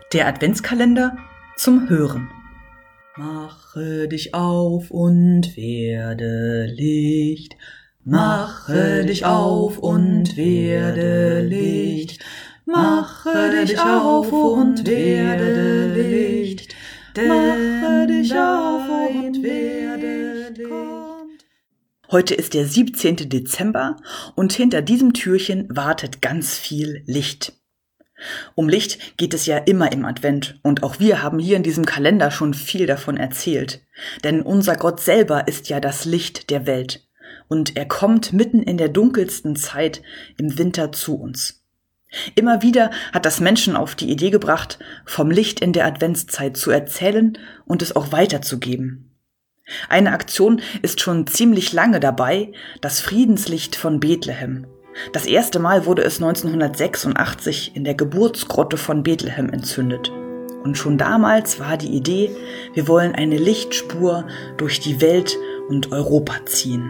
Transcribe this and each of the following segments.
Der Adventskalender zum Hören. Mache dich auf und werde Licht. Mache dich auf und werde Licht. Mache dich auf und werde Licht. Mache dich auf und werde Licht. Heute ist der 17. Dezember und hinter diesem Türchen wartet ganz viel Licht. Um Licht geht es ja immer im Advent und auch wir haben hier in diesem Kalender schon viel davon erzählt. Denn unser Gott selber ist ja das Licht der Welt und er kommt mitten in der dunkelsten Zeit im Winter zu uns. Immer wieder hat das Menschen auf die Idee gebracht, vom Licht in der Adventszeit zu erzählen und es auch weiterzugeben. Eine Aktion ist schon ziemlich lange dabei, das Friedenslicht von Bethlehem. Das erste Mal wurde es 1986 in der Geburtsgrotte von Bethlehem entzündet. Und schon damals war die Idee, wir wollen eine Lichtspur durch die Welt und Europa ziehen.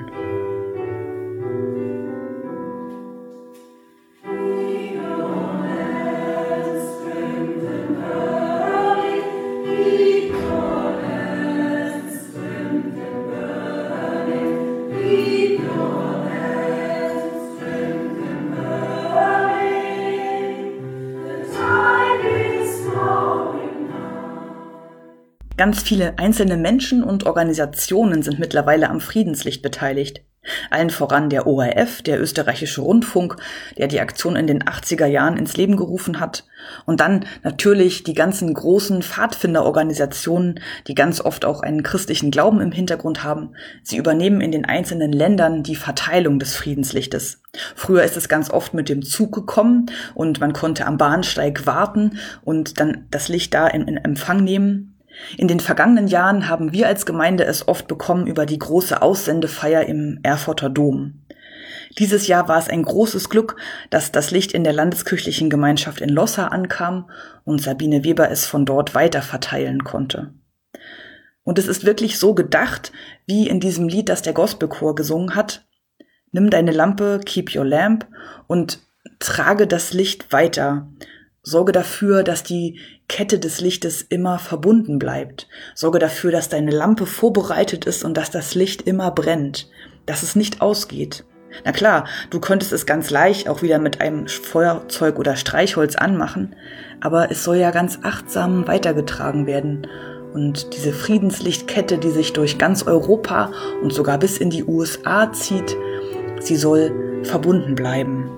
Ganz viele einzelne Menschen und Organisationen sind mittlerweile am Friedenslicht beteiligt. Allen voran der ORF, der österreichische Rundfunk, der die Aktion in den 80er Jahren ins Leben gerufen hat. Und dann natürlich die ganzen großen Pfadfinderorganisationen, die ganz oft auch einen christlichen Glauben im Hintergrund haben. Sie übernehmen in den einzelnen Ländern die Verteilung des Friedenslichtes. Früher ist es ganz oft mit dem Zug gekommen und man konnte am Bahnsteig warten und dann das Licht da in Empfang nehmen. In den vergangenen Jahren haben wir als Gemeinde es oft bekommen über die große Aussendefeier im Erfurter Dom. Dieses Jahr war es ein großes Glück, dass das Licht in der Landeskirchlichen Gemeinschaft in Losser ankam und Sabine Weber es von dort weiter verteilen konnte. Und es ist wirklich so gedacht, wie in diesem Lied, das der Gospelchor gesungen hat. Nimm deine Lampe, keep your lamp und trage das Licht weiter. Sorge dafür, dass die Kette des Lichtes immer verbunden bleibt. Sorge dafür, dass deine Lampe vorbereitet ist und dass das Licht immer brennt, dass es nicht ausgeht. Na klar, du könntest es ganz leicht auch wieder mit einem Feuerzeug oder Streichholz anmachen, aber es soll ja ganz achtsam weitergetragen werden. Und diese Friedenslichtkette, die sich durch ganz Europa und sogar bis in die USA zieht, sie soll verbunden bleiben.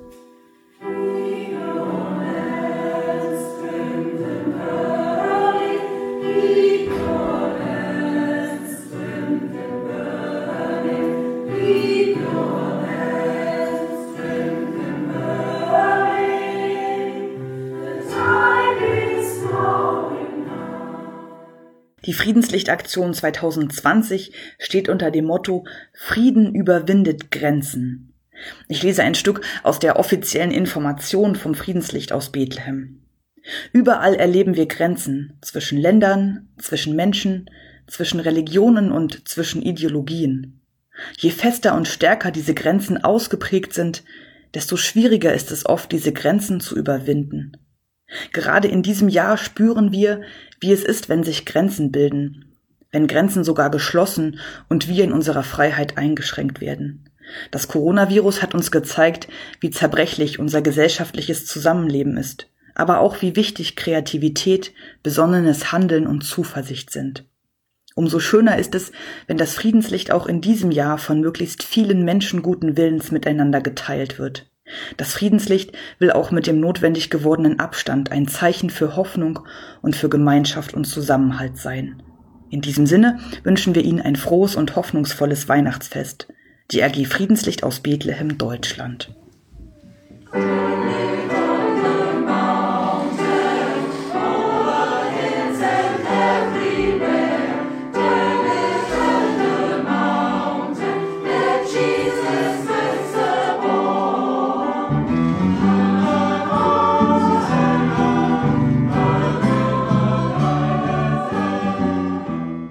Die Friedenslichtaktion 2020 steht unter dem Motto Frieden überwindet Grenzen. Ich lese ein Stück aus der offiziellen Information vom Friedenslicht aus Bethlehem. Überall erleben wir Grenzen zwischen Ländern, zwischen Menschen, zwischen Religionen und zwischen Ideologien. Je fester und stärker diese Grenzen ausgeprägt sind, desto schwieriger ist es oft, diese Grenzen zu überwinden. Gerade in diesem Jahr spüren wir, wie es ist, wenn sich Grenzen bilden, wenn Grenzen sogar geschlossen und wir in unserer Freiheit eingeschränkt werden. Das Coronavirus hat uns gezeigt, wie zerbrechlich unser gesellschaftliches Zusammenleben ist, aber auch wie wichtig Kreativität, besonnenes Handeln und Zuversicht sind. Umso schöner ist es, wenn das Friedenslicht auch in diesem Jahr von möglichst vielen Menschen guten Willens miteinander geteilt wird. Das Friedenslicht will auch mit dem notwendig gewordenen Abstand ein Zeichen für Hoffnung und für Gemeinschaft und Zusammenhalt sein. In diesem Sinne wünschen wir Ihnen ein frohes und hoffnungsvolles Weihnachtsfest. Die AG Friedenslicht aus Bethlehem, Deutschland.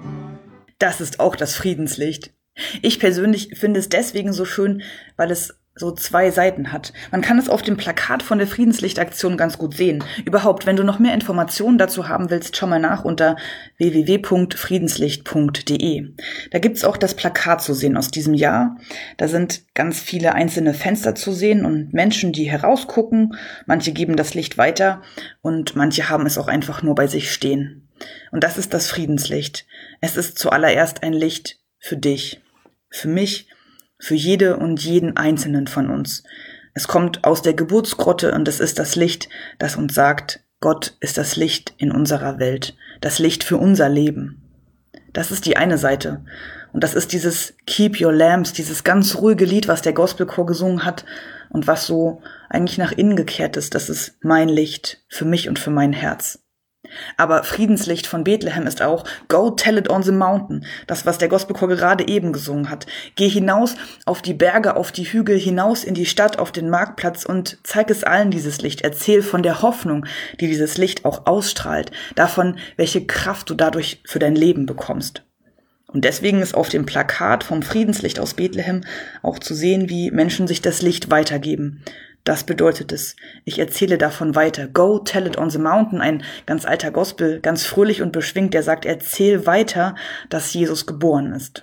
Das ist auch das Friedenslicht. Ich persönlich finde es deswegen so schön, weil es so zwei Seiten hat. Man kann es auf dem Plakat von der Friedenslichtaktion ganz gut sehen. Überhaupt, wenn du noch mehr Informationen dazu haben willst, schau mal nach unter www.friedenslicht.de. Da gibt's auch das Plakat zu sehen aus diesem Jahr. Da sind ganz viele einzelne Fenster zu sehen und Menschen, die herausgucken. Manche geben das Licht weiter und manche haben es auch einfach nur bei sich stehen. Und das ist das Friedenslicht. Es ist zuallererst ein Licht für dich, für mich, für jede und jeden Einzelnen von uns. Es kommt aus der Geburtsgrotte und es ist das Licht, das uns sagt, Gott ist das Licht in unserer Welt, das Licht für unser Leben. Das ist die eine Seite. Und das ist dieses Keep Your Lamps, dieses ganz ruhige Lied, was der Gospelchor gesungen hat und was so eigentlich nach innen gekehrt ist. Das ist mein Licht für mich und für mein Herz. Aber Friedenslicht von Bethlehem ist auch Go tell it on the mountain, das, was der Gospelchor gerade eben gesungen hat. Geh hinaus auf die Berge, auf die Hügel, hinaus in die Stadt, auf den Marktplatz und zeig es allen dieses Licht. Erzähl von der Hoffnung, die dieses Licht auch ausstrahlt, davon, welche Kraft du dadurch für dein Leben bekommst. Und deswegen ist auf dem Plakat vom Friedenslicht aus Bethlehem auch zu sehen, wie Menschen sich das Licht weitergeben. Das bedeutet es, ich erzähle davon weiter. Go tell it on the mountain, ein ganz alter Gospel, ganz fröhlich und beschwingt, der sagt, erzähl weiter, dass Jesus geboren ist.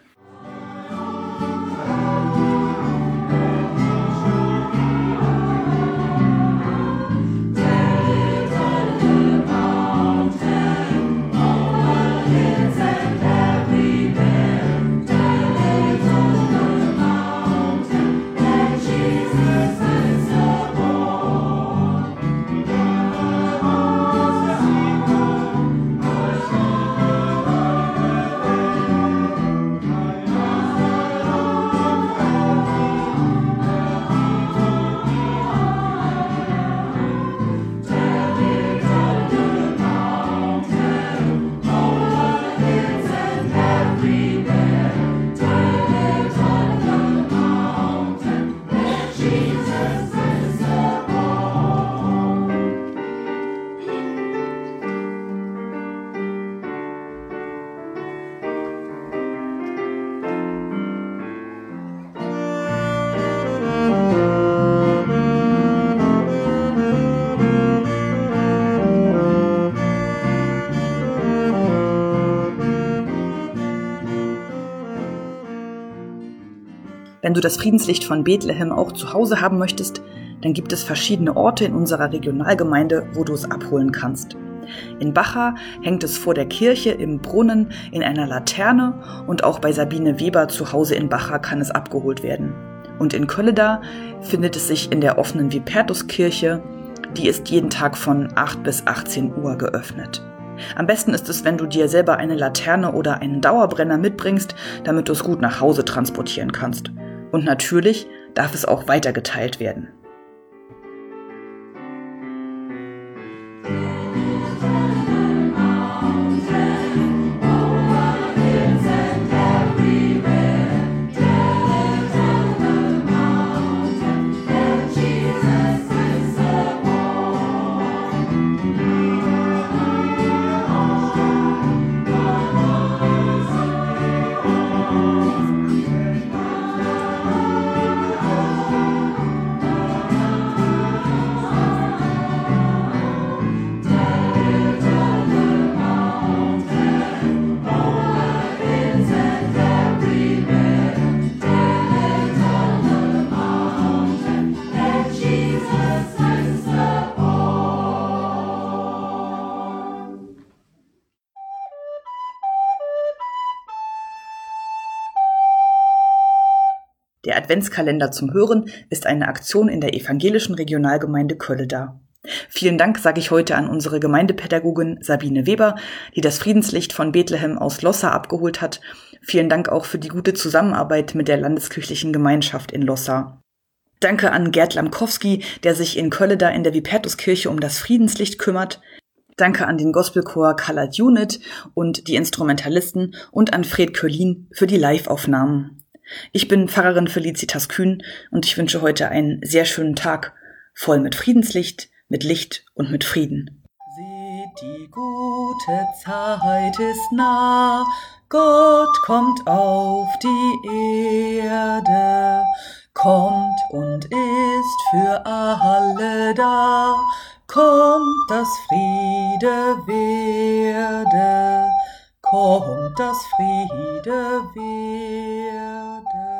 Wenn du das Friedenslicht von Bethlehem auch zu Hause haben möchtest, dann gibt es verschiedene Orte in unserer Regionalgemeinde, wo du es abholen kannst. In Bacha hängt es vor der Kirche, im Brunnen, in einer Laterne und auch bei Sabine Weber zu Hause in Bacha kann es abgeholt werden. Und in Kölleda findet es sich in der offenen Vipertuskirche, die ist jeden Tag von 8 bis 18 Uhr geöffnet. Am besten ist es, wenn du dir selber eine Laterne oder einen Dauerbrenner mitbringst, damit du es gut nach Hause transportieren kannst. Und natürlich darf es auch weitergeteilt werden. Der Adventskalender zum Hören ist eine Aktion in der evangelischen Regionalgemeinde Kölleda. Vielen Dank sage ich heute an unsere Gemeindepädagogin Sabine Weber, die das Friedenslicht von Bethlehem aus Lossa abgeholt hat. Vielen Dank auch für die gute Zusammenarbeit mit der Landeskirchlichen Gemeinschaft in Lossa. Danke an Gerd Lamkowski, der sich in Kölleda in der Vipertuskirche um das Friedenslicht kümmert. Danke an den Gospelchor Colored Unit und die Instrumentalisten und an Fred Köllin für die Live-Aufnahmen. Ich bin Pfarrerin Felicitas Kühn und ich wünsche heute einen sehr schönen Tag, voll mit Friedenslicht, mit Licht und mit Frieden. Seht, die gute Zeit ist nah, Gott kommt auf die Erde, kommt und ist für alle da. Kommt, dass Friede werde, kommt, dass Friede werde.